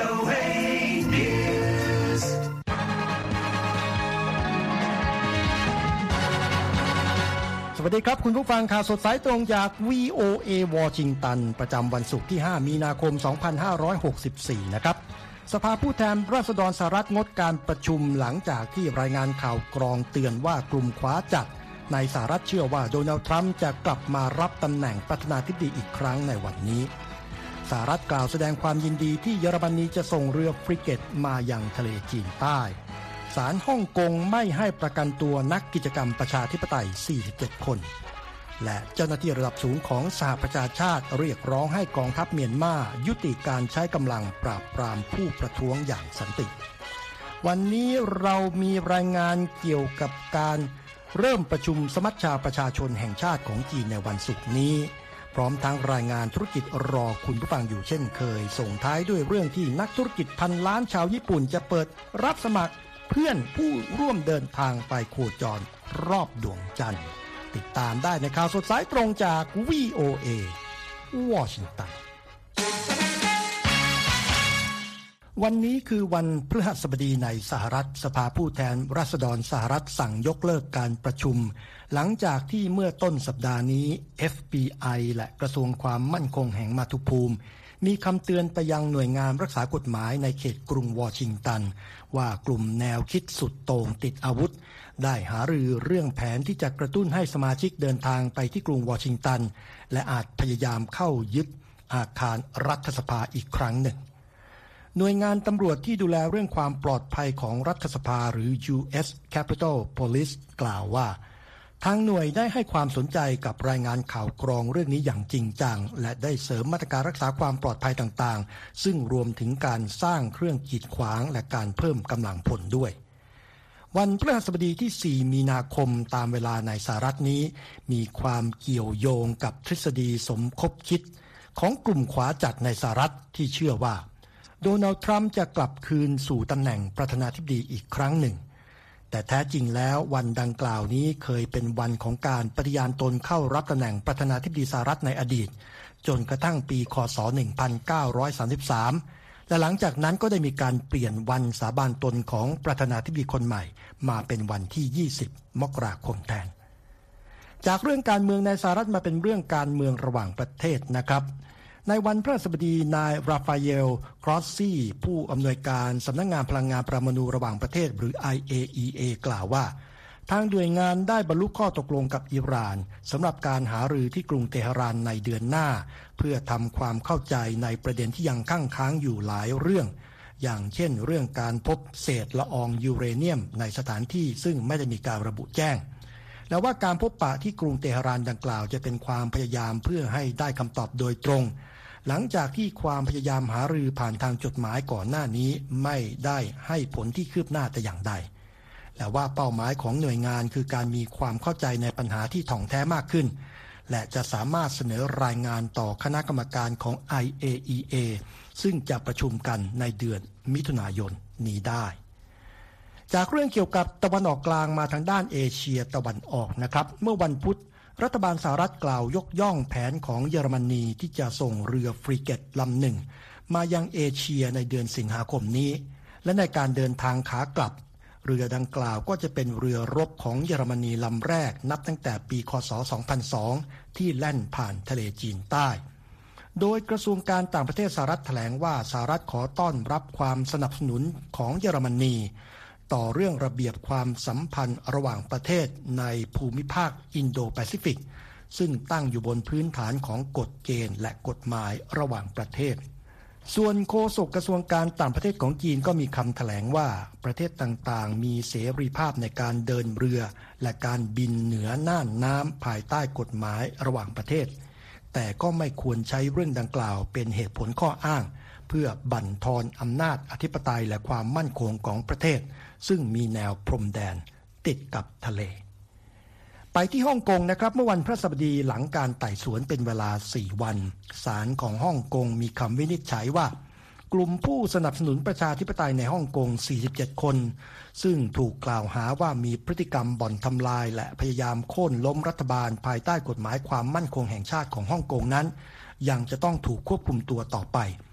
VOA News สวัสดีครับคุณผู้ฟังข่าวสดสายตรงจาก VOA วอชิงตันประจำวันศุกร์ที่5มีนาคม2564นะครับสภาผู้แทนราษฎรสหรัฐงดการประชุมหลังจากที่รายงานข่าวกรองเตือนว่ากลุ่มขวาจัดในสหรัฐเชื่อว่าโดนัลด์ทรัมป์จะกลับมารับตำแหน่งประธานาธิบดีอีกครั้งในวันนี้สหรัฐกล่าวแสดงความยินดีที่เยอรมนีจะส่งเรือฟริเกตมายังทะเลจีนใต้ศาลฮ่องกงไม่ให้ประกันตัวนักกิจกรรมประชาธิปไตย47คนและเจ้าหน้าที่ระดับสูงของสหประชาชาติเรียกร้องให้กองทัพเมียนมายุติการใช้กำลังปราบปรามผู้ประท้วงอย่างสันติวันนี้เรามีรายงานเกี่ยวกับการเริ่มประชุมสมัชชาประชาชนแห่งชาติของจีนในวันศุกร์นี้พร้อมทั้งรายงานธุรกิจรอคุณผู้ฟังอยู่เช่นเคยส่งท้ายด้วยเรื่องที่นักธุรกิจพันล้านชาวญี่ปุ่นจะเปิดรับสมัครเพื่อนผู้ร่วมเดินทางไปโคจรรอบดวงจันทร์ติดตามได้ในข่าวสดสายตรงจาก VOA วอชิงตันวันนี้คือวันพฤหัสบดีในสหรัฐสภาผู้แทนราษฎรสหรัฐสั่งยกเลิกการประชุมหลังจากที่เมื่อต้นสัปดาห์นี้ FBI และกระทรวงความมั่นคงแห่งมาตุภูมิมีคำเตือนไปยังหน่วยงานรักษากฎหมายในเขตกรุงวอชิงตันว่ากลุ่มแนวคิดสุดโต่งติดอาวุธได้หารือเรื่องแผนที่จะกระตุ้นให้สมาชิกเดินทางไปที่กรุงวอชิงตันและอาจพยายามเข้ายึดอาคารรัฐสภาอีกครั้งหนึ่งหน่วยงานตำรวจที่ดูแลเรื่องความปลอดภัยของรัฐสภาหรือ U.S. Capitol Police กล่าวว่าทางหน่วยได้ให้ความสนใจกับรายงานข่าวกรองเรื่องนี้อย่างจริงจังและได้เสริมมาตรการรักษาความปลอดภัยต่างๆซึ่งรวมถึงการสร้างเครื่องกีดขวางและการเพิ่มกำลังพลด้วยวันพฤหัสบดีที่4มีนาคมตามเวลาในสหรัฐนี้มีความเกี่ยวโยงกับทฤษฎีสมคบคิดของกลุ่มขวาจัดในสหรัฐที่เชื่อว่าโดนัลด์ทรัมป์จะกลับคืนสู่ตำแหน่งประธานาธิบดีอีกครั้งหนึ่งแต่แท้จริงแล้ววันดังกล่าวนี้เคยเป็นวันของการปฏิญาณตนเข้ารับตำแหน่งประธานาธิบดีสหรัฐในอดีตจนกระทั่งปีค.ศ. 1933และหลังจากนั้นก็ได้มีการเปลี่ยนวันสาบานตนของประธานาธิบดีคนใหม่มาเป็นวันที่20มกราคมแทนจากเรื่องการเมืองในสหรัฐมาเป็นเรื่องการเมืองระหว่างประเทศนะครับในวันพฤหัสบดีนายราฟาเอลครอสซี่ผู้อำนวยการสำนักงานพลังงานปรมาณูระหว่างประเทศหรือ IAEA กล่าวว่าทางหน่วยงานได้บรรลุข้อตกลงกับอิหร่านสำหรับการหารือที่กรุงเตหะรานในเดือนหน้าเพื่อทำความเข้าใจในประเด็นที่ยังค้างอยู่หลายเรื่องอย่างเช่นเรื่องการพบเศษละอองยูเรเนียมในสถานที่ซึ่งไม่ได้มีการระบุแจ้งและว่าการพบปะที่กรุงเตหะรานดังกล่าวจะเป็นความพยายามเพื่อให้ได้คำตอบโดยตรงหลังจากที่ความพยายามหารือผ่านทางจดหมายก่อนหน้านี้ไม่ได้ให้ผลที่คืบหน้าแต่อย่างใดและว่าเป้าหมายของหน่วยงานคือการมีความเข้าใจในปัญหาที่ถ่องแท้มากขึ้นและจะสามารถเสนอรายงานต่อคณะกรรมการของ IAEA ซึ่งจะประชุมกันในเดือนมิถุนายนนี้ได้จากเรื่องเกี่ยวกับตะวันออกกลางมาทางด้านเอเชียตะวันออกนะครับเมื่อวันพุธรัฐบาลสหรัฐกล่าวยกย่องแผนของเยอรมนีที่จะส่งเรือฟริเกตลำหนึ่งมายังเอเชียในเดือนสิงหาคมนี้และในการเดินทางขากลับเรือดังกล่าวก็จะเป็นเรือรบของเยอรมนีลำแรกนับตั้งแต่ปีค.ศ. 2002ที่แล่นผ่านทะเลจีนใต้โดยกระทรวงการต่างประเทศสหรัฐแถลงว่าสหรัฐขอต้อนรับความสนับสนุนของเยอรมนีต่อเรื่องระเบียบความสัมพันธ์ระหว่างประเทศในภูมิภาคอินโดแปซิฟิกซึ่งตั้งอยู่บนพื้นฐานของกฎเกณฑ์และกฎหมายระหว่างประเทศส่วนโฆษกกระทรวงการต่างประเทศของจีนก็มีคำแถลงว่าประเทศต่างๆมีเสรีภาพในการเดินเรือและการบินเหนือน่านน้ำภายใต้กฎหมายระหว่างประเทศแต่ก็ไม่ควรใช้เรื่องดังกล่าวเป็นเหตุผลข้ออ้างเพื่อบั่นทอนอำนาจอธิปไตยและความมั่นคงของประเทศซึ่งมีแนวพรมแดนติดกับทะเลไปที่ฮ่องกงนะครับเมื่อวันพฤหัสบดีหลังการไต่สวนเป็นเวลา4วันศาลของฮ่องกงมีคำวินิจฉัยว่ากลุ่มผู้สนับสนุนประชาธิปไตยในฮ่องกง47คนซึ่งถูกกล่าวหาว่ามีพฤติกรรมบ่อนทำลายและพยายามโค่นล้มรัฐบาลภายใต้กฎหมายความมั่นคงแห่งชาติของฮ่องกงนั้นยังจะต้องถูกควบคุมตัวต่อไป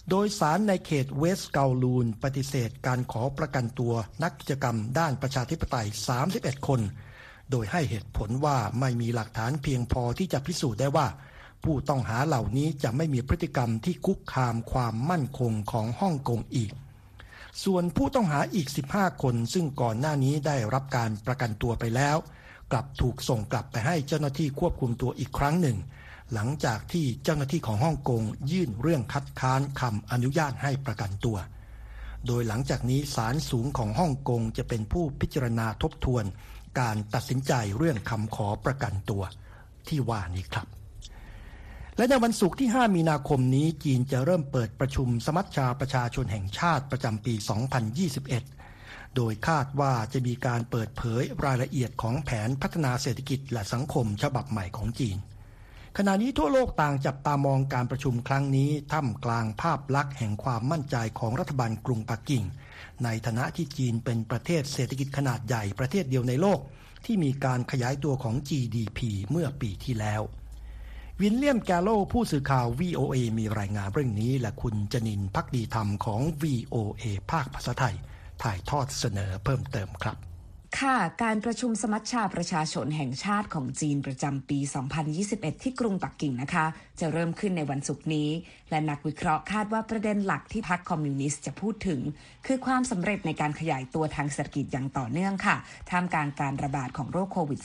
โดยศาลในเขตเวสต์เกาลูนปฏิเสธการขอประกันตัวนักกิจกรรมด้านประชาธิปไตย31คนโดยให้เหตุผลว่าไม่มีหลักฐานเพียงพอที่จะพิสูจน์ได้ว่าผู้ต้องหาเหล่านี้จะไม่มีพฤติกรรมที่คุกคามความมั่นคงของฮ่องกงอีกส่วนผู้ต้องหาอีก15คนซึ่งก่อนหน้านี้ได้รับการประกันตัวไปแล้วกลับถูกส่งกลับไปให้เจ้าหน้าที่ควบคุมตัวอีกครั้งหนึ่งหลังจากที่เจ้าหน้าที่ของฮ่องกงยื่นเรื่องคัดค้านคำอนุญาตให้ประกันตัวโดยหลังจากนี้ศาลสูงของฮ่องกงจะเป็นผู้พิจารณาทบทวนการตัดสินใจเรื่องคำขอประกันตัวที่ว่านี้ครับและในวันศุกร์ที่5มีนาคมนี้จีนจะเริ่มเปิดประชุมสมัชชาประชาชนแห่งชาติประจำปี 2021 โดยคาดว่าจะมีการเปิดเผยรายละเอียดของแผนพัฒนาเศรษฐกิจและสังคมฉบับใหม่ของจีนขณะนี้ทั่วโลกต่างจับตามองการประชุมครั้งนี้ท่ามกลางภาพลักษณ์แห่งความมั่นใจของรัฐบาลกรุงปักกิ่งในฐานะที่จีนเป็นประเทศเศรษฐกิจขนาดใหญ่ประเทศเดียวในโลกที่มีการขยายตัวของ GDP เมื่อปีที่แล้ววิลเลียมแกลโลผู้สื่อข่าว VOA มีรายงานเรื่องนี้และคุณจนินท์ ภักดีธรรมของ VOA ภาคภาษาไทยถ่ายทอดเสนอเพิ่มเติมครับค่ะการประชุมสมัชชาประชาชนแห่งชาติของจีนประจำปี 2021 ที่กรุงปักกิ่งนะคะจะเริ่มขึ้นในวันศุกร์นี้และนักวิเคราะห์คาดว่าประเด็นหลักที่พรรคคอมมิวนิสต์จะพูดถึงคือความสำเร็จในการขยายตัวทางเศรษฐกิจอย่างต่อเนื่องค่ะท่ามกลางการระบาดของโรคโควิด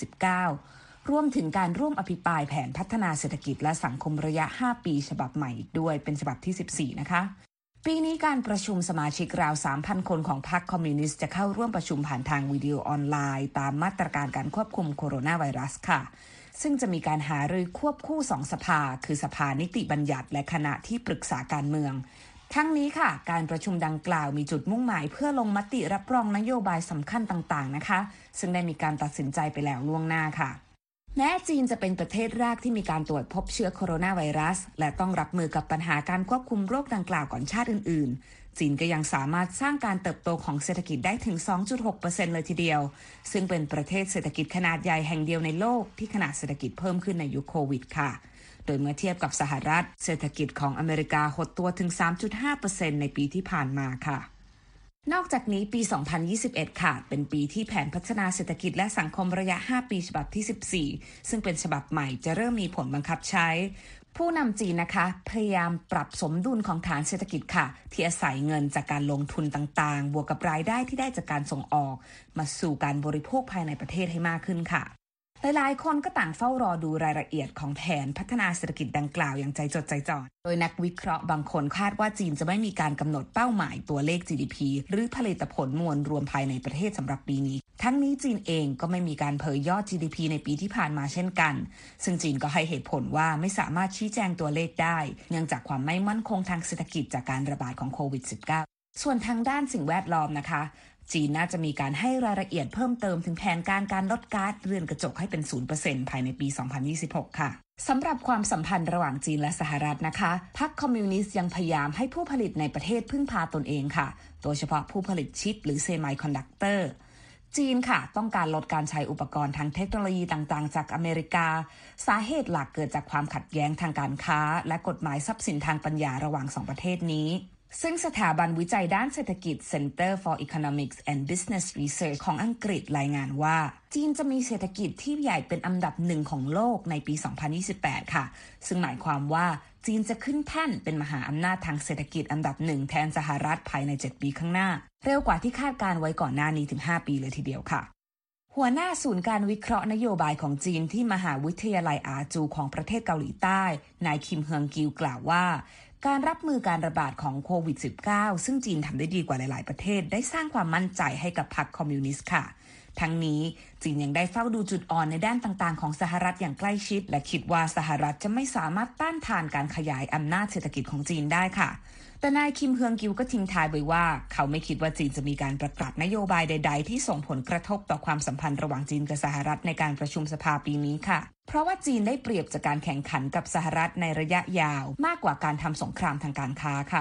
-19 รวมถึงการร่วมอภิปรายแผนพัฒนาเศรษฐกิจและสังคมระยะ 5 ปีฉบับใหม่อีกด้วยเป็นฉบับที่ 14 นะคะปีนี้การประชุมสมาชิกราว 3,000 คนของพรรคคอมมิวนิสต์จะเข้าร่วมประชุมผ่านทางวิดีโอออนไลน์ตามมาตรการการควบคุมโคโรนาไวรัสค่ะซึ่งจะมีการหารือควบคู่2สภาคือสภานิติบัญญัติและคณะที่ปรึกษาการเมืองทั้งนี้ค่ะการประชุมดังกล่าวมีจุดมุ่งหมายเพื่อลงมติรับรองนโยบายสำคัญต่างๆนะคะซึ่งได้มีการตัดสินใจไปแล้วล่วงหน้าค่ะแม้จีนจะเป็นประเทศแรกที่มีการตรวจพบเชื้อโคโรนาไวรัสและต้องรับมือกับปัญหาการควบคุมโรคดังกล่าวก่อนชาติอื่นๆจีนก็ยังสามารถสร้างการเติบโตของเศรษฐกิจได้ถึง 2.6% เลยทีเดียวซึ่งเป็นประเทศเศรษฐกิจขนาดใหญ่แห่งเดียวในโลกที่ขนาดเศรษฐกิจเพิ่มขึ้นในยุคโควิดค่ะโดยเมื่อเทียบกับสหรัฐเศรษฐกิจของอเมริกาหดตัวถึง 3.5% ในปีที่ผ่านมาค่ะนอกจากนี้ปี 2021 ค่ะเป็นปีที่แผนพัฒนาเศรษฐกิจและสังคมระยะ 5 ปีฉบับที่ 14 ซึ่งเป็นฉบับใหม่จะเริ่มมีผลบังคับใช้ผู้นำจีนนะคะพยายามปรับสมดุลของฐานเศรษฐกิจค่ะที่อาศัยเงินจากการลงทุนต่างๆบวกกับรายได้ที่ได้จากการส่งออกมาสู่การบริโภคภายในประเทศให้มากขึ้นค่ะหลายๆคนก็ต่างเฝ้ารอดูรายละเอียดของแผนพัฒนาเศรษฐกิจดังกล่าวอย่างใจจดใจจ่อโดยนักวิเคราะห์บางคนคาดว่าจีนจะไม่มีการกำหนดเป้าหมายตัวเลข GDP หรือผลิตผลมวลรวมภายในประเทศสำหรับปีนี้ทั้งนี้จีนเองก็ไม่มีการเผยยอด GDP ในปีที่ผ่านมาเช่นกันซึ่งจีนก็ให้เหตุผลว่าไม่สามารถชี้แจงตัวเลขได้เนื่องจากความไม่มั่นคงทางเศรษฐกิจจากการระบาดของโควิด -19 ส่วนทางด้านสิ่งแวดล้อมนะคะจีนน่าจะมีการให้รายละเอียดเพิ่มเติมถึงแผนการลดก๊าซเรือนกระจกให้เป็น 0% ภายในปี 2026 ค่ะสำหรับความสัมพันธ์ระหว่างจีนและสหรัฐนะคะพรรคคอมมิวนิสต์ยังพยายามให้ผู้ผลิตในประเทศพึ่งพาตนเองค่ะโดยเฉพาะผู้ผลิตชิปหรือเซมิคอนดักเตอร์จีนค่ะต้องการลดการใช้อุปกรณ์ทางเทคโนโลยีต่างๆจากอเมริกาสาเหตุหลักเกิดจากความขัดแย้งทางการค้าและกฎหมายทรัพย์สินทางปัญญาระหว่าง2ประเทศนี้ซึ่งสถาบันวิจัยด้านเศรษฐกิจ Center for Economics and Business Research ของอังกฤษรายงานว่าจีนจะมีเศรษฐกิจที่ใหญ่เป็นอันดับหนึ่งของโลกในปี 2028 ค่ะซึ่งหมายความว่าจีนจะขึ้นแท่นเป็นมหาอำนาจทางเศรษฐกิจอันดับหนึ่งแทนสหรัฐภายใน7 ปีข้างหน้าเร็วกว่าที่คาดการไว้ก่อนหน้านี้ถึง5 ปีเลยทีเดียวค่ะหัวหน้าศูนย์การวิเคราะห์นโยบายของจีนที่มหาวิทยาลัยอาจูของประเทศเกาหลีใต้นายคิมเฮืองกิวกล่าวว่าการรับมือการระบาดของโควิด -19 ซึ่งจีนทำได้ดีกว่าหลายๆประเทศได้สร้างความมั่นใจให้กับพรรคคอมมิวนิสต์ค่ะทั้งนี้จีนยังได้เฝ้าดูจุดอ่อนในด้านต่างๆของสหรัฐอย่างใกล้ชิดและคิดว่าสหรัฐจะไม่สามารถต้านทานการขยายอำนาจเศรษฐกิจของจีนได้ค่ะแต่นายคิมเฮืองกิวก็ทิ้งท้ายไว้ว่าเขาไม่คิดว่าจีนจะมีการประกาศนโยบายใดๆที่ส่งผลกระทบต่อความสัมพันธ์ระหว่างจีนกับสหรัฐในการประชุมสภาปีนี้ค่ะเพราะว่าจีนได้เปรียบจากการแข่งขันกับสหรัฐในระยะยาวมากกว่าการทำสงครามทางการค้าค่ะ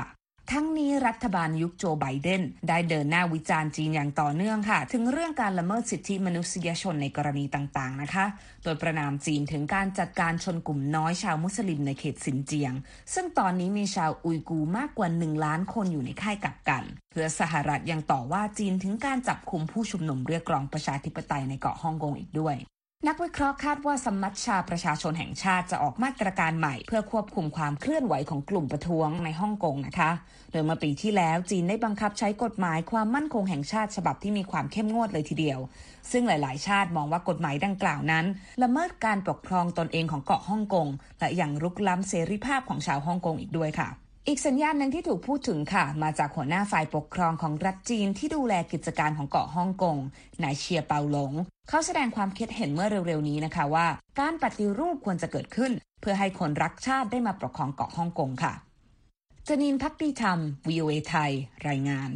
ทั้งนี้รัฐบาลยุคโจไบเดนได้เดินหน้าวิจารณ์จีนอย่างต่อเนื่องค่ะถึงเรื่องการละเมิดสิทธิมนุษยชนในกรณีต่างๆนะคะโดยประณามจีนถึงการจัดการชนกลุ่มน้อยชาวมุสลิมในเขตซินเจียงซึ่งตอนนี้มีชาวอุยกูร์มากกว่า1 ล้านคนอยู่ในค่ายกักกันเพื่อสหรัฐยังต่อว่าจีนถึงการจับกุมผู้ชุมนุมเรียกร้องประชาธิปไตยในเกาะฮ่องกงอีกด้วยนักวิเคราะห์คาดว่าสมัชชาประชาชนแห่งชาติจะออกมาตรการใหม่เพื่อควบคุมความเคลื่อนไหวของกลุ่มประท้วงในฮ่องกงนะคะโดยเมื่อปีที่แล้วจีนได้บังคับใช้กฎหมายความมั่นคงแห่งชาติฉบับที่มีความเข้มงวดเลยทีเดียวซึ่งหลายๆชาติมองว่ากฎหมายดังกล่าวนั้นละเมิดการปกครองตนเองของเกาะฮ่องกงและยังรุกล้ำเสรีภาพของชาวฮ่องกงอีกด้วยค่ะอีกสัญญาณหนึ่งที่ถูกพูดถึงค่ะมาจากหัวหน้าฝ่ายปกครองของรัฐจีนที่ดูแลกิจการของเกาะฮ่องกงนายเชียเปาหลงเขาแสดงความคิดเห็นเมื่อเร็วๆนี้นะคะว่าการปฏิรูปควรจะเกิดขึ้นเพื่อให้คนรักชาติได้มาปกครองเกาะฮ่องกงค่ะจนินภักดีธรรม VOA ไทยรายงาน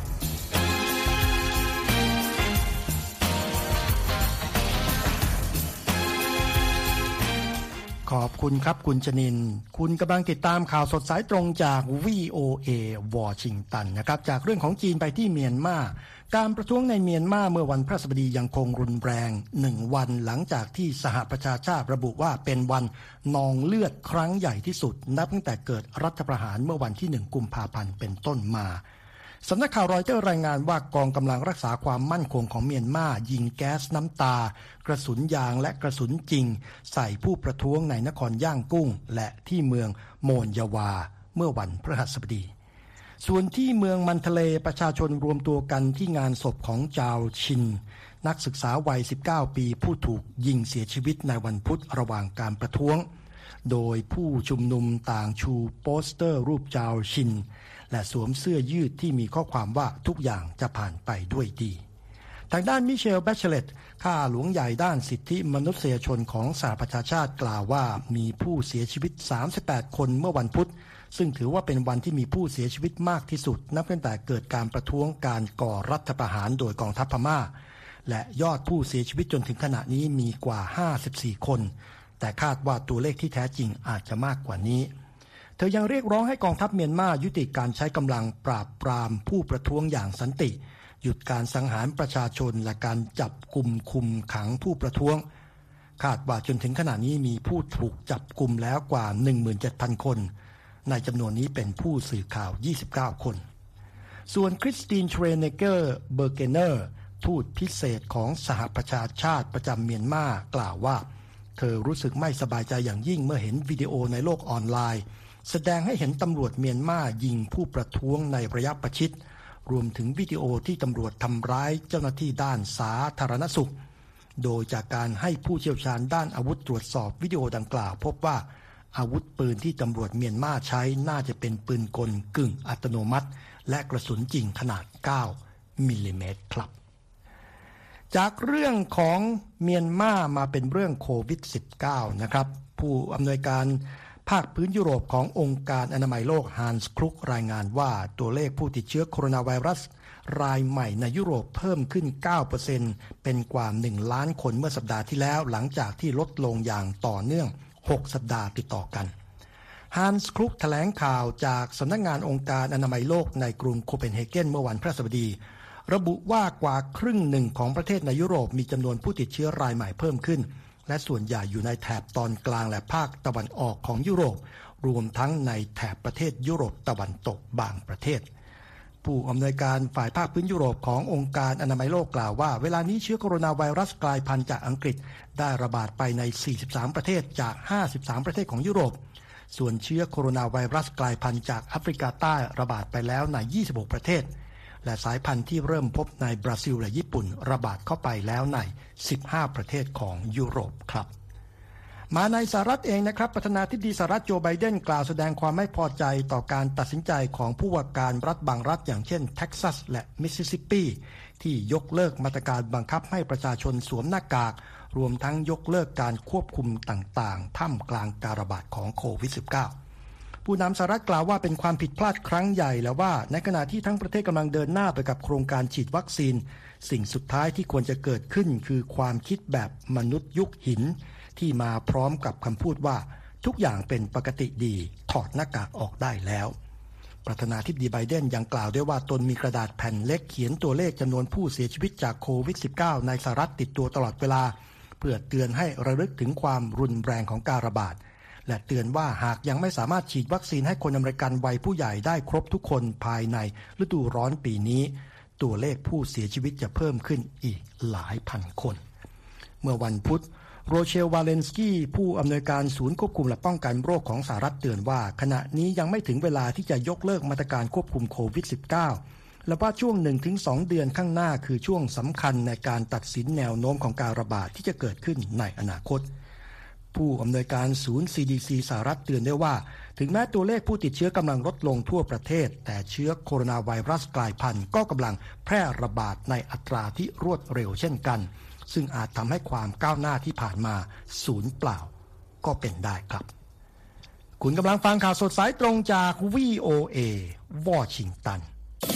ขอบคุณครับคุณชนินคุณกำลังติดตามข่าวสดสายตรงจาก VOA วอชิงตันนะครับจากเรื่องของจีนไปที่เมียนมาการประท้วงในเมียนมาเมื่อวันพฤหัสบดียังคงรุนแรง1 วันหลังจากที่สหประชาชาติระบุว่าเป็นวันนองเลือดครั้งใหญ่ที่สุดนับตั้งแต่เกิดรัฐประหารเมื่อวันที่1 กุมภาพันธ์เป็นต้นมาสำนักข่าวรอยเตอร์รายงานว่ากองกำลังรักษาความมั่นคงของเมียนมายิงแก๊สน้ำตากระสุนยางและกระสุนจริงใส่ผู้ประท้วงในนครย่างกุ้งและที่เมืองโมนยาวาเมื่อวันพฤหัสบดีส่วนที่เมืองมันทะเลประชาชนรวมตัวกันที่งานศพของจาวชินนักศึกษาวัย19 ปีผู้ถูกยิงเสียชีวิตในวันพุธระหว่างการประท้วงโดยผู้ชุมนุมต่างชูโปสเตอร์รูปจาวชินและสวมเสื้อยืดที่มีข้อความว่าทุกอย่างจะผ่านไปด้วยดีทางด้านมิเชล แบชเลตข้าหลวงใหญ่ด้านสิทธิมนุษยชนของสหประชาชาติกล่าวว่ามีผู้เสียชีวิต38 คนเมื่อวันพุธซึ่งถือว่าเป็นวันที่มีผู้เสียชีวิตมากที่สุดนับตั้งแต่เกิดการประท้วงการก่อรัฐประหารโดยกองทัพพม่าและยอดผู้เสียชีวิตจนถึงขณะนี้มีกว่า54 คนแต่คาดว่าตัวเลขที่แท้จริงอาจจะมากกว่านี้เธอยังเรียกร้องให้กองทัพเมียนมายุติการใช้กำลังปราบปรามผู้ประท้วงอย่างสันติหยุดการสังหารประชาชนและการจับกุมคุมขังผู้ประท้วงคาดว่าจนถึงขณะนี้มีผู้ถูกจับกุมแล้วกว่า 17,000 คนในจำนวนนี้เป็นผู้สื่อข่าว29 คนส่วนคริสติน เทรเนเกอร์เบอร์เกเนอร์ทูตพิเศษของสหประชาชาติประจำเมียนมากล่าวว่าเธอรู้สึกไม่สบายใจอย่างยิ่งเมื่อเห็นวิดีโอในโลกออนไลน์แสดงให้เห็นตำรวจเมียนมายิงผู้ประท้วงในระยะประชิดรวมถึงวิดีโอที่ตำรวจทำร้ายเจ้าหน้าที่ด้านสาธารณสุขโดยจากการให้ผู้เชี่ยวชาญด้านอาวุธตรวจสอบวิดีโอดังกล่าวพบว่าอาวุธปืนที่ตำรวจเมียนมาใช้น่าจะเป็นปืนกลกึ่งอัตโนมัติและกระสุนจริงขนาด9 มิลลิเมตรครับจากเรื่องของเมียนมาเป็นเรื่องโควิด -19 นะครับผู้อำนวยการภาคพื้นยุโรปขององค์การอนามัยโลกฮันส์คลุกรายงานว่าตัวเลขผู้ติดเชื้อโคโรนาไวรัสรายใหม่ในยุโรปเพิ่มขึ้น 9% เป็นกว่า1 ล้านคนเมื่อสัปดาห์ที่แล้วหลังจากที่ลดลงอย่างต่อเนื่อง6 สัปดาห์ติดต่อกันฮันส์คลุกแถลงข่าวจากสำนักงานองค์การอนามัยโลกในกรุงโคเปนเฮเกนเมื่อวันพฤหัสบดีระบุว่ากว่าครึ่งหนึ่งของประเทศในยุโรปมีจำนวนผู้ติดเชื้อรายใหม่เพิ่มขึ้นและส่วนใหญ่อยู่ในแถบตอนกลางและภาคตะวันออกของยุโรปรวมทั้งในแถบประเทศยุโรปตะวันตกบางประเทศผู้อำนวยการฝ่ายภาคพื้นยุโรปขององค์การอนามัยโลกกล่าวว่าเวลานี้เชื้อโคโรนาไวรัสกลายพันธุ์จากอังกฤษได้ระบาดไปใน43ประเทศจาก53ประเทศของยุโรปส่วนเชื้อโคโรนาไวรัสกลายพันธุ์จากแอฟริกาใต้ระบาดไปแล้วใน26ประเทศและสายพันธุ์ที่เริ่มพบในบราซิลและญี่ปุ่นระบาดเข้าไปแล้วใน15ประเทศของยุโรปครับมาในสหรัฐเองนะครับประธานาธิบดีสหรัฐโจไบเดนกล่าวแสดงความไม่พอใจต่อการตัดสินใจของผู้ว่าการรัฐบางรัฐอย่างเช่นเท็กซัสและมิสซิสซิปปีที่ยกเลิกมาตรการบังคับให้ประชาชนสวมหน้ากากรวมทั้งยกเลิกการควบคุมต่างๆท่ามกลางการระบาดของโควิด -19 ผู้นำสหรัฐกล่าวว่าเป็นความผิดพลาดครั้งใหญ่และว่าในขณะที่ทั้งประเทศกำลังเดินหน้าไปกับโครงการฉีดวัคซีนสิ่งสุดท้ายที่ควรจะเกิดขึ้นคือความคิดแบบมนุษย์ยุคหินที่มาพร้อมกับคำพูดว่าทุกอย่างเป็นปกติดีถอดหน้ากากออกได้แล้วประธานาธิบดีไบเดนยังกล่าวด้วยว่าตนมีกระดาษแผ่นเล็กเขียนตัวเลขจำนวนผู้เสียชีวิตจากโควิด -19 ในสหรัฐติดตัวตลอดเวลาเพื่อเตือนให้ระลึกถึงความรุนแรงของการระบาดและเตือนว่าหากยังไม่สามารถฉีดวัคซีนให้คนอเมริกันวัยผู้ใหญ่ได้ครบทุกคนภายในฤดูร้อนปีนี้ตัวเลขผู้เสียชีวิตจะเพิ่มขึ้นอีกหลายพันคนเมื่อวันพุธโรเชล วาเลนสกี้ผู้อำนวยการศูนย์ควบคุมและป้องกันโรคของสหรัฐเตือนว่าขณะนี้ยังไม่ถึงเวลาที่จะยกเลิกมาตรการควบคุมโควิด -19 และว่าช่วง 1-2 เดือนข้างหน้าคือช่วงสำคัญในการตัดสินแนวโน้มของการระบาดที่จะเกิดขึ้นในอนาคตผู้อำนวยการศูนย์ CDC สหรัฐเตือนได้ว่าถึงแม้ตัวเลขผู้ติดเชื้อกำลังลดลงทั่วประเทศแต่เชื้อโคโรนาไวรัสกลายพันธุ์ก็กำลังแพร่ระบาดในอัตราที่รวดเร็วเช่นกันซึ่งอาจทำให้ความก้าวหน้าที่ผ่านมาสูญเปล่าก็เป็นได้ครับคุณกำลังฟังข่าวสดสายตรงจาก VOA วอชิงตัน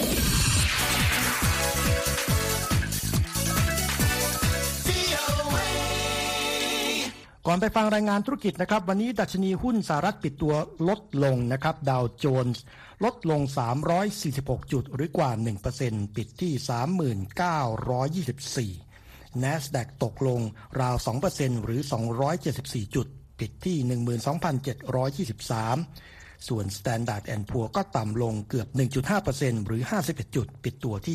ก่อนไปฟังรายงานธุรกิจนะครับวันนี้ดัชนีหุ้นสหรัฐปิดตัวลดลงนะครับดาวโจนส์ลดลง346จุดหรือกว่า 1% ปิดที่ 39,24 NASDAQ ตกลงราว 2% หรือ274จุดปิดที่ 12,723 ส่วน Standard & Poor's ก็ต่ำลงเกือบ 1.5% หรือ51จุดปิดตัวที่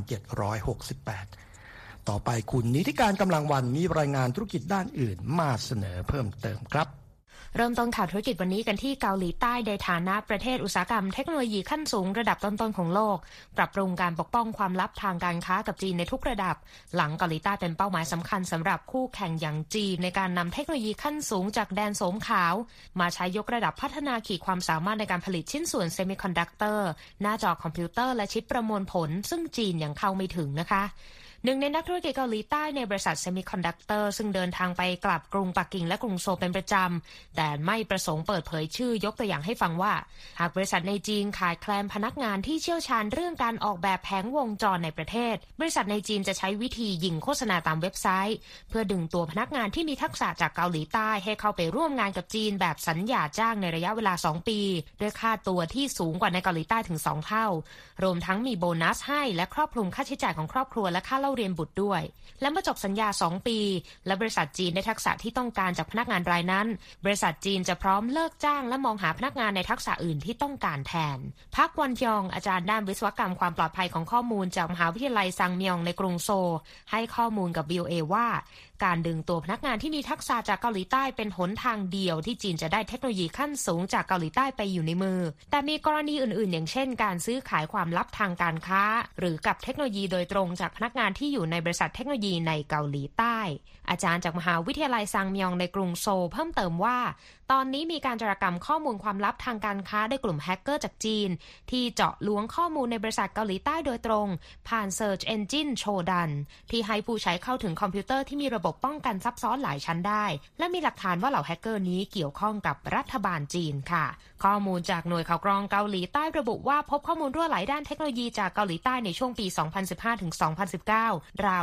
3,768 ต่อไปคุณนิติการกำลังวันมีรายงานธุรกิจด้านอื่นมาเสนอเพิ่มเติมครับเริ่มต้นข่าวธุรกิจวันนี้กันที่เกาหลีใต้ในฐานะประเทศอุตสาหกรรมเทคโนโลยีขั้นสูงระดับต้นๆของโลกปรับปรุงการปกป้องความลับทางการค้ากับจีนในทุกระดับหลังเกาหลีใต้เป็นเป้าหมายสำคัญสำหรับคู่แข่งอย่างจีนในการนำเทคโนโลยีขั้นสูงจากแดนโสมขาวมาใช้ยกระดับพัฒนาขีดความสามารถในการผลิตชิ้นส่วนเซมิคอนดักเตอร์หน้าจอคอมพิวเตอร์และชิปประมวลผลซึ่งจีนยังเข้าไม่ถึงนะคะหนึ่งในนักธุรกิจเกาหลีใต้ในบริษัทเซมิคอนดักเตอร์ซึ่งเดินทางไปกลับกรุงปักกิ่งและกรุงโซลเป็นประจำแต่ไม่ประสงค์เปิดเผยชื่อยกตัวอย่างให้ฟังว่าหากบริษัทในจีนขาดแคลนพนักงานที่เชี่ยวชาญเรื่องการออกแบบแผงวงจรในประเทศบริษัทในจีนจะใช้วิธียิงโฆษณาตามเว็บไซต์เพื่อดึงตัวพนักงานที่มีทักษะจากเกาหลีใต้ให้เข้าไปร่วมงานกับจีนแบบสัญญาจ้างในระยะเวลา2ปีด้วยค่าตัวที่สูงกว่าในเกาหลีใต้ถึง2เท่ารวมทั้งมีโบนัสให้และครอบคลุมค่าใช้จ่ายของครอบครัวและค่าเล่าเรียนบุตรด้วยและเมื่อจบสัญญา2ปีและบริษัทจีนได้ทักษะที่ต้องการจากพนักงานรายนั้นบริษัทจีนจะพร้อมเลิกจ้างและมองหาพนักงานในทักษะอื่นที่ต้องการแทนพักวันยองอาจารย์ด้านวิศวกรรมความปลอดภัยของข้อมูลจากมหาวิทยาลัยซังมยองในกรุงโซลให้ข้อมูลกับ VOA ว่าการดึงตัวพนักงานที่มีทักษะจากเกาหลีใต้เป็นหนทางเดียวที่จีนจะได้เทคโนโลยีขั้นสูงจากเกาหลีใต้ไปอยู่ในมือแต่มีกรณีอื่นๆอย่างเช่นการซื้อขายความลับทางการค้าหรือกับเทคโนโลยีโดยตรงจากพนักงานที่อยู่ในบริษัทเทคโนโลยีในเกาหลีใต้อาจารย์จากมหาวิทยาลัยซังมยองในกรุงโซลเพิ่มเติมว่าตอนนี้มีการโจรกรรมข้อมูลความลับทางการค้าโดยกลุ่มแฮกเกอร์จากจีนที่เจาะล้วงข้อมูลในบริษัทเกาหลีใต้โดยตรงผ่าน Search Engine โชดันที่ให้ผู้ใช้เข้าถึงคอมพิวเตอร์ที่มีระบบป้องกันซับซ้อนหลายชั้นได้และมีหลักฐานว่าเหล่าแฮกเกอร์นี้เกี่ยวข้องกับรัฐบาลจีนค่ะข้อมูลจากหน่วยข่าวกรองเกาหลีใต้ระบุว่าพบข้อมูลรั่วไหลด้านเทคโนโลยีจากเกาหลีใต้ในช่วงปี 2015 ถึง 2019 ราว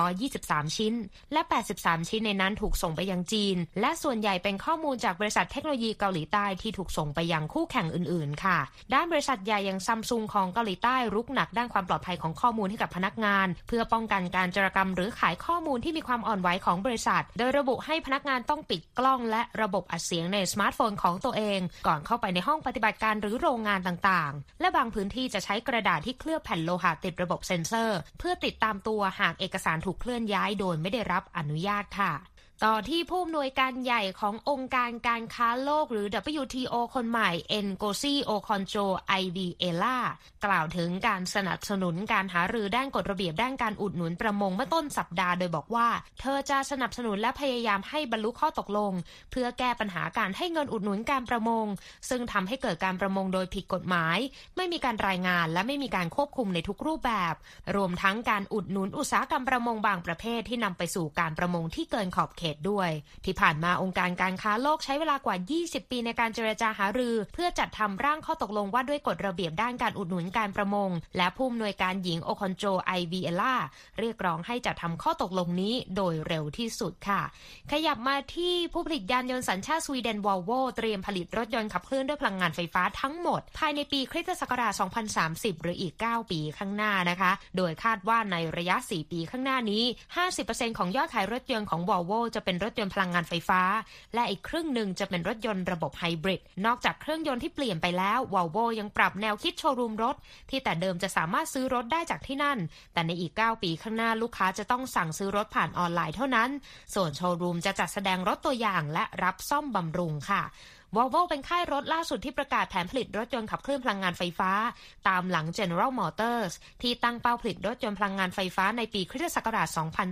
123 ชิ้นและ 83 ชิ้นในนั้นถูกส่งไปยังจีนและส่วนใหญ่เป็นข้อมูลจากบริษัทเทคโนโลยีเกาหลีใต้ที่ถูกส่งไปยังคู่แข่งอื่นๆค่ะด้านบริษัทใหญ่อย่างซัมซุงของเกาหลีใต้รุกหนักด้านความปลอดภัยของข้อมูลให้กับพนักงานเพื่อป้องกันการโจรกรรมหรือขายข้อมูลที่มีความอ่อนไหวของบริษัทโดยระบุให้พนักงานต้องปิดกล้องและระบบอัดเสียงในสมาร์ทโฟนของตัวเองก่อนเข้าไปในห้องปฏิบัติการหรือโรงงานต่างๆและบางพื้นที่จะใช้กระดาษที่เคลือบแผ่นโลหะติดระบบเซ็นเซอร์เพื่อติดตามตัวหากเอกสารถูกเคลื่อนย้ายโดยไม่ได้รับอนุญาตค่ะต่อที่ผู้อำนวยการใหญ่ขององค์การการค้าโลกหรือ WTO คนใหม่ Ngozi Okonjo-Iweala กล่าวถึงการสนับสนุนการหารือด้านกฎระเบียบด้านการอุดหนุนประมงเมื่อต้นสัปดาห์โดยบอกว่าเธอจะสนับสนุนและพยายามให้บรรลุข้อตกลงเพื่อแก้ปัญหาการให้เงินอุดหนุนการประมงซึ่งทำให้เกิดการประมงโดยผิดกฎหมายไม่มีการรายงานและไม่มีการควบคุมในทุกรูปแบบรวมทั้งการอุดหนุนอุตสาหกรรมประมงบางประเภทที่นำไปสู่การประมงที่เกินขอบเขต 2021ด้วยที่ผ่านมาองค์การการค้าโลกใช้เวลากว่า20ปีในการเจรจาหารือเพื่อจัดทำร่างข้อตกลงว่าด้วยกฎระเบียบด้านการอุดหนุนการประมงและผู้อำนวยการหญิงโอคอนโจไอวีเอล่าเรียกร้องให้จัดทำข้อตกลงนี้โดยเร็วที่สุดค่ะขยับมาที่ผู้ผลิตยานยนต์สัญชาติสวีเดนวอลโวเตรียมผลิตรถยนต์ขับเคลื่อนด้วยพลังงานไฟฟ้าทั้งหมดภายในปีคริสตศักราช 2030 หรืออีก 9 ปีข้างหน้านะคะโดยคาดว่าในระยะ 4 ปีข้างหน้านี้ 50% ของยอดขายรถยนต์ของวอลโวจะเป็นรถยนต์พลังงานไฟฟ้าและอีกครึ่งหนึ่งจะเป็นรถยนต์ระบบไฮบริดนอกจากเครื่องยนต์ที่เปลี่ยนไปแล้ววอลโวยังปรับแนวคิดโชว์รูมรถที่แต่เดิมจะสามารถซื้อรถได้จากที่นั่นแต่ในอีก 9 ปีข้างหน้าลูกค้าจะต้องสั่งซื้อรถผ่านออนไลน์เท่านั้นส่วนโชว์รูมจะจัดแสดงรถตัวอย่างและรับซ่อมบำรุงค่ะVolvo เป็นค่ายรถล่าสุดที่ประกาศแผนผลิตรถยนต์ขับเคลื่อนพลังงานไฟฟ้าตามหลัง General Motors ที่ตั้งเป้าผลิตรถยนต์พลังงานไฟฟ้าในปีคริสตศักราช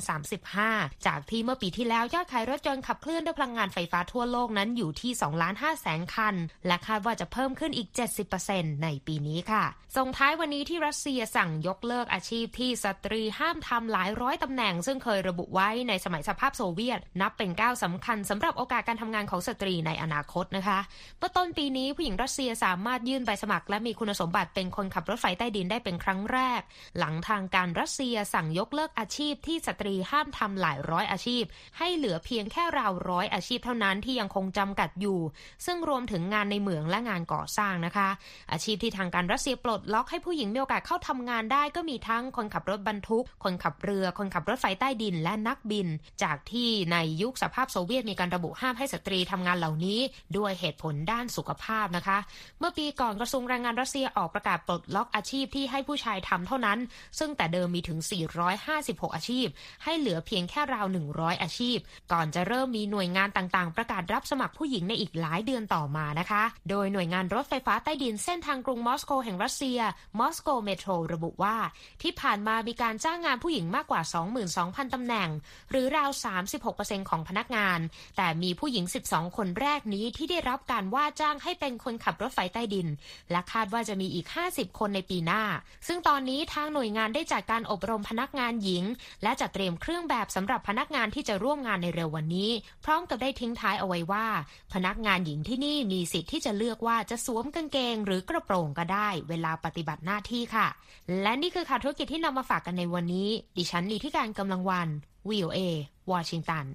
2035 จากที่เมื่อปีที่แล้วยอดขายรถยนต์ขับเคลื่อนด้วยพลังงานไฟฟ้าทั่วโลกนั้นอยู่ที่ 2,500,000 คันและคาดว่าจะเพิ่มขึ้นอีก 70% ในปีนี้ค่ะส่งท้ายวันนี้ที่รัสเซียสั่งยกเลิกอาชีพที่สตรีห้ามทำหลายร้อยตำแหน่งซึ่งเคยระบุไว้ในสมัยสหภาพโซเวียตนับเป็นก้าวสำคัญสำหรับโอกาสการทำงานของสตรีในอนาคตนะคะเมื่อต้นปีนี้ผู้หญิงรัสเซียสามารถยื่นใบสมัครและมีคุณสมบัติเป็นคนขับรถไฟใต้ดินได้เป็นครั้งแรกหลังทางการรัสเซียสั่งยกเลิกอาชีพที่สตรีห้ามทำหลายร้อยอาชีพให้เหลือเพียงแค่ราวร้อยอาชีพเท่านั้นที่ยังคงจำกัดอยู่ซึ่งรวมถึงงานในเหมืองและงานก่อสร้างนะคะอาชีพที่ทางการรัสเซียปลดล็อกให้ผู้หญิงมีโอกาสเข้าทำงานได้ก็มีทั้งคนขับรถบรรทุกคนขับเรือคนขับรถไฟใต้ดินและนักบินจากที่ในยุคสหภาพโซเวียตมีการระบุห้ามให้สตรีทำงานเหล่านี้ด้วยเหตุผลด้านสุขภาพนะคะเมื่อปีก่อนกระทรวงแรงงานรัสเซียออกประกาศปลดล็อกอาชีพที่ให้ผู้ชายทำเท่านั้นซึ่งแต่เดิมมีถึง456อาชีพให้เหลือเพียงแค่ราว100อาชีพก่อนจะเริ่มมีหน่วยงานต่างๆประกาศรับสมัครผู้หญิงในอีกหลายเดือนต่อมานะคะโดยหน่วยงานรถไฟฟ้าใต้ดินเส้นทางกรุงมอสโกแห่งรัสเซียมอสโกเมโทรระบุว่าที่ผ่านมามีการจ้างงานผู้หญิงมากกว่า 22,000 ตำแหน่งหรือราว 36% ของพนักงานแต่มีผู้หญิง12คนแรกนี้ที่ได้รับการว่าจ้างให้เป็นคนขับรถไฟใต้ดินและคาดว่าจะมีอีก50คนในปีหน้าซึ่งตอนนี้ทางหน่วยงานได้จัดการอบรมพนักงานหญิงและจัดเตรียมเครื่องแบบสำหรับพนักงานที่จะร่วมงานในเร็ววันนี้พร้อมกับได้ทิ้งท้ายเอาไว้ว่าพนักงานหญิงที่นี่มีสิทธิ์ที่จะเลือกว่าจะสวมกางเกงหรือกระโปรงก็ได้เวลาปฏิบัติหน้าที่ค่ะและนี่คือข่าวธุรกิจที่นำมาฝากกันในวันนี้ดิฉันลีที่การกำลังวัน VOA วอชิงตัน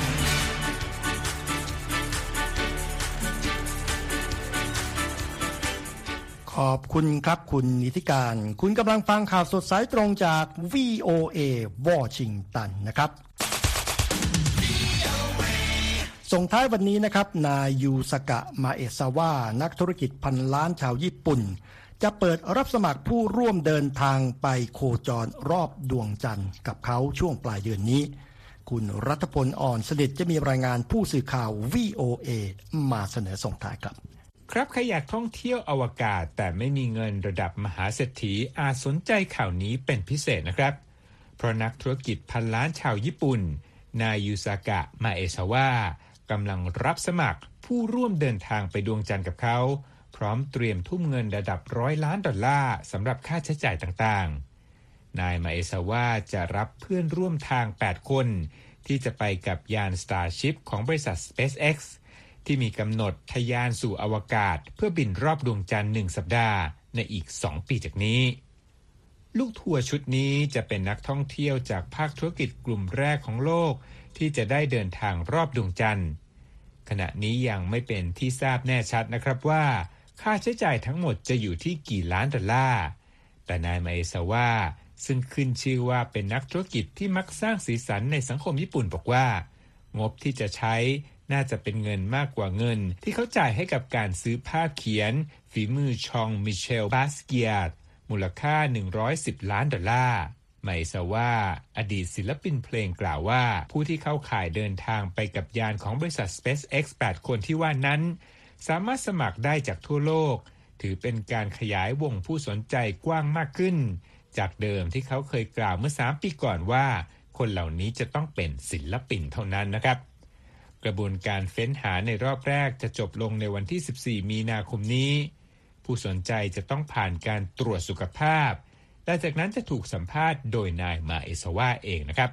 ขอบคุณครับคุณนิติการคุณกำลังฟังข่าวสดสายตรงจาก VOA วอชิงตันนะครับส่งท้ายวันนี้นะครับนายยูสกะมาเอะซาวะนักธุรกิจพันล้านชาวญี่ปุ่นจะเปิดรับสมัครผู้ร่วมเดินทางไปโคจรรอบดวงจันทร์กับเขาช่วงปลายเดือนนี้คุณรัฐพลอ่อนสนิทจะมีรายงานผู้สื่อข่าว VOA มาเสนอส่งท้ายครับครับใครอยากท่องเที่ยวอวกาศแต่ไม่มีเงินระดับมหาเศรษฐีอาจสนใจข่าวนี้เป็นพิเศษนะครับเพราะนักธุรกิจพันล้านชาวญี่ปุ่นนายยูซากะมาเอะซาวะกำลังรับสมัครผู้ร่วมเดินทางไปดวงจันทร์กับเขาพร้อมเตรียมทุ่มเงินระดับ$100 ล้านสำหรับค่าใช้จ่ายต่างๆนายมาเอะซาวะจะรับเพื่อนร่วมทาง8คนที่จะไปกับยาน Starship ของบริษัท SpaceXที่มีกำหนดทะยานสู่อวกาศเพื่อบินรอบดวงจันทร์1สัปดาห์ในอีก2ปีจากนี้ลูกทัวร์ชุดนี้จะเป็นนักท่องเที่ยวจากภาคธุรกิจกลุ่มแรกของโลกที่จะได้เดินทางรอบดวงจันทร์ขณะนี้ยังไม่เป็นที่ทราบแน่ชัดนะครับว่าค่าใช้จ่ายทั้งหมดจะอยู่ที่กี่ล้าน$แต่นายมาเอะซาวะซึ่งขึ้นชื่อว่าเป็นนักธุรกิจที่มักสร้างสีสันในสังคมญี่ปุ่นบอกว่างบที่จะใช้น่าจะเป็นเงินมากกว่าเงินที่เขาจ่ายให้กับการซื้อภาพเขียนฝีมือชองมิเชลบาสเกียร์มูลค่า$110 ล้านไมซาวะอดีตศิลปินเพลงกล่าวว่าผู้ที่เข้าข่ายเดินทางไปกับยานของบริษัท SpaceX 8 คนที่ว่านั้นสามารถสมัครได้จากทั่วโลกถือเป็นการขยายวงผู้สนใจกว้างมากขึ้นจากเดิมที่เขาเคยกล่าวเมื่อ3 ปีก่อนว่าคนเหล่านี้จะต้องเป็นศิลปินเท่านั้นนะครับกระบวนการเฟ้นหาในรอบแรกจะจบลงในวันที่14 มีนาคมนี้ผู้สนใจจะต้องผ่านการตรวจสุขภาพและจากนั้นจะถูกสัมภาษณ์โดยนายมาเอะซาวะเองนะครับ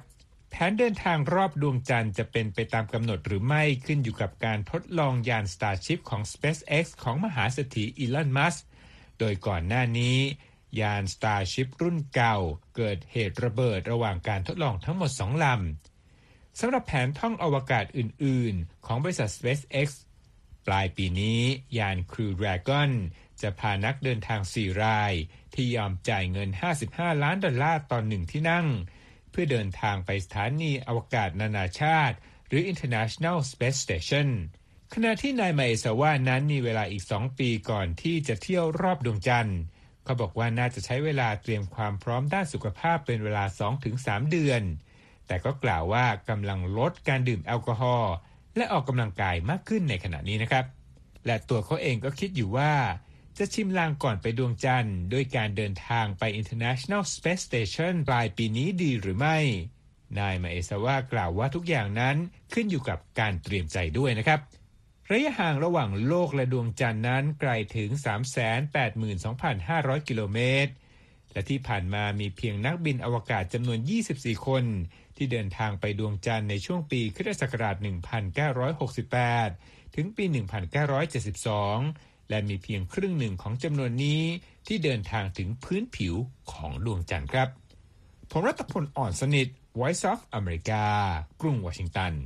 แผนเดินทางรอบดวงจันทร์จะเป็นไปตามกำหนดหรือไม่ขึ้นอยู่กับการทดลองยาน Starship ของ SpaceX ของมหาเศรษฐีอีลอน มัสก์โดยก่อนหน้านี้ยาน Starship รุ่นเก่าเกิดเหตุระเบิดระหว่างการทดลองทั้งหมด2ลำสำหรับแผนท่องอวกาศอื่นๆของบริษัท SpaceX ปลายปีนี้ยาน Crew Dragon จะพานักเดินทาง4รายที่ยอมจ่ายเงิน$55 ล้านต่อ1ที่นั่งเพื่อเดินทางไปสถานีอวกาศนานาชาติหรือ International Space Station ขณะที่นายมาเอซาวะนั้นมีเวลาอีก2ปีก่อนที่จะเที่ยวรอบดวงจันทร์เขาบอกว่าน่าจะใช้เวลาเตรียมความพร้อมด้านสุขภาพเป็นเวลา 2-3 เดือนแต่ก็กล่าวว่ากำลังลดการดื่มแอลกอฮอล์และออกกำลังกายมากขึ้นในขณะนี้นะครับและตัวเขาเองก็คิดอยู่ว่าจะชิมลางก่อนไปดวงจันทร์ด้วยการเดินทางไป International Space Station ปลายปีนี้ดีหรือไม่นายมาเอซาวะกล่าวว่าทุกอย่างนั้นขึ้นอยู่กับการเตรียมใจด้วยนะครับระยะห่างระหว่างโลกและดวงจันทร์นั้นไกลถึง 382,500 กิโลเมตรและที่ผ่านมามีเพียงนักบินอวกาศจำนวน24คนที่เดินทางไปดวงจันทร์ในช่วงปีค.ศ. 1968 ถึงปี 1972 และมีเพียงครึ่งหนึ่งของจำนวนนี้ที่เดินทางถึงพื้นผิวของดวงจันทร์ครับผมรัตพล อ่อนสนิท Voice of America กรุงวอชิงตัน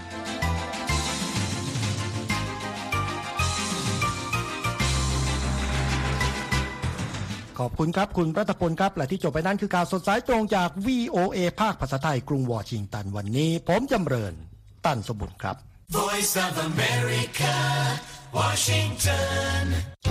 ขอบคุณครับคุณรัตพลครับและที่จบไปนั้นคือข่าวสดสายตรงจาก VOA ภาคภาษาไทยกรุงวอชิงตันวันนี้ผมจำเริญตั้นสมบุญครับ Voice of America, Washington